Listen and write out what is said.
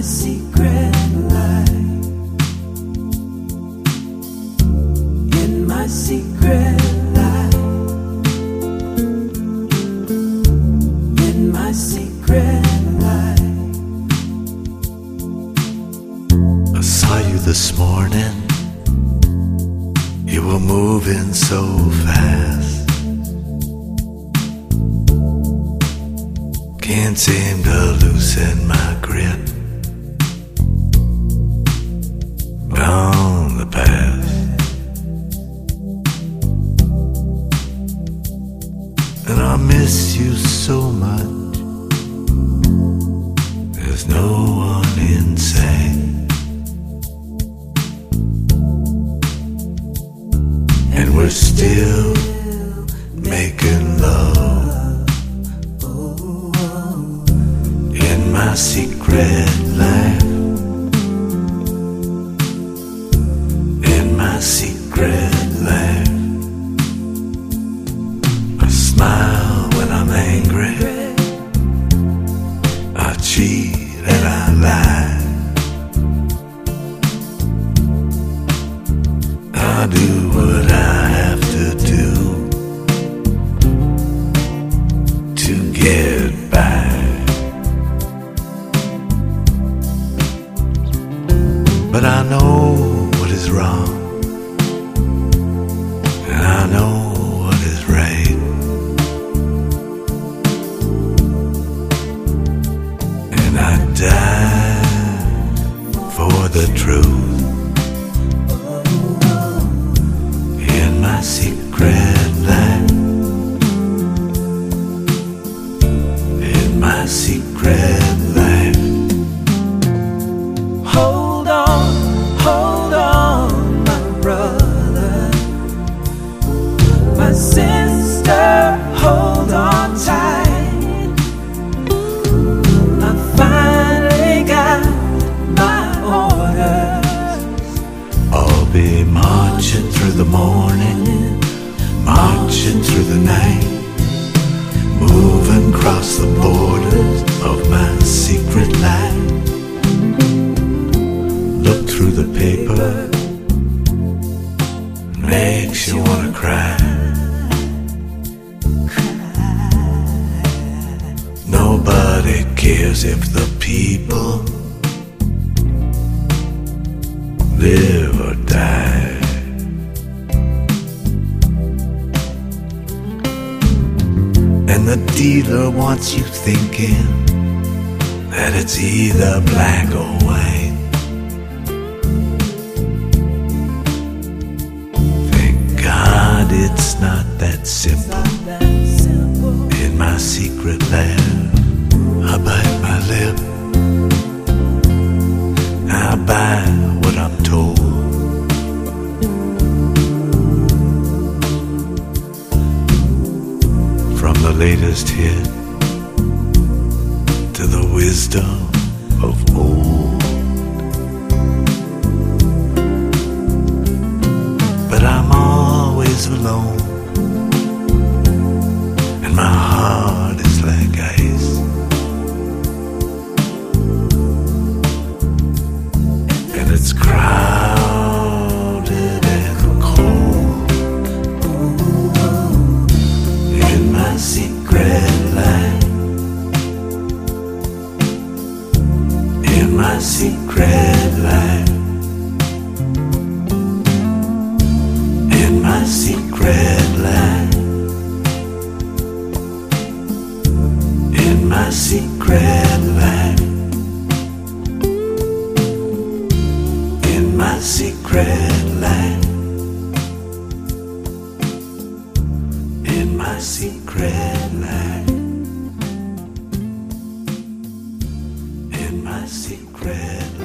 secret life, in my secret life, in my secret life. I saw you this morning, you were moving so fast. Can't seem to loosen my grip on the past. And I miss you so much. There's no one insane, and we're still making love in my secret life, in my secret life. I smile when I'm angry, I cheat and I lie, I do what I have to do to get by. But I know what is wrong, and I know what is right, and I die for the truth in my secret life, in my secret life. Hold on, my brother, my sister, hold on tight. I finally got my orders. I'll be marching through the morning, marching through the night, moving across the borders of my secret life. Look through the paper, makes you wanna cry. Nobody cares if the people live or die. And the dealer wants you thinking that it's either black or white. Thank God it's not that simple. In my secret lab, I bite my lip, I buy what I'm told. From the latest hit to the wisdom of old. But I'm always alone, and my heart is like ice. And it's crowded and cold in my secret life, in my secret life, in my secret life, in my secret life, in my secret life, in my secret life, in my secret life.